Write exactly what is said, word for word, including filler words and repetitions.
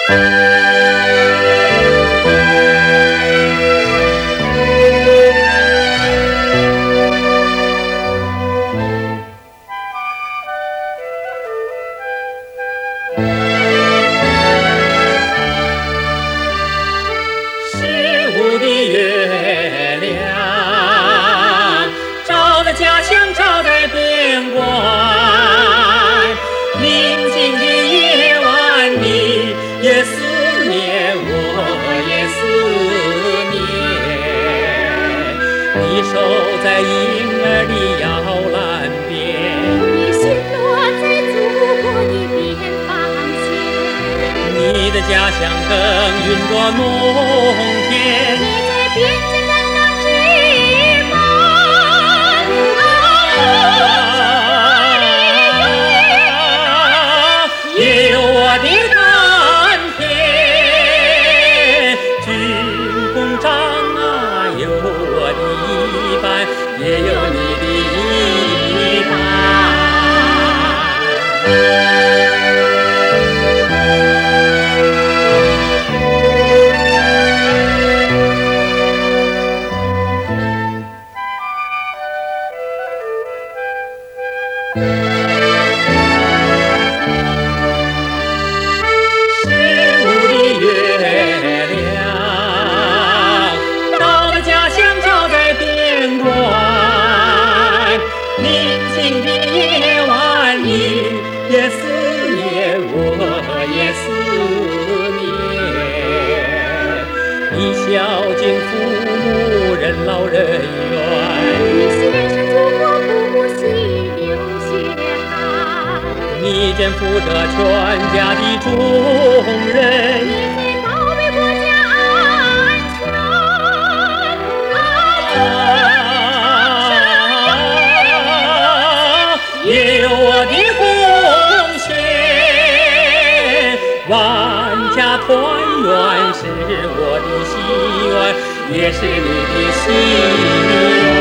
家乡照在边关，宁静的夜晚，你也思念，我也思念。你守在婴儿的摇篮边， 你心落在祖国的边防线， 你的家乡更云朵浓天， 你在边界担当翅膀。 也有我的甘甜，军功章啊，有我的一半，也有你的一半。也思念，我也思念。你孝敬父母，任劳任怨。 你牺牲祖国，不顾惜流血汗。 你肩负着全家的重任。 你在保卫国家安全。 也有我的贡献，万家团圆是我的心愿，也是你的心愿。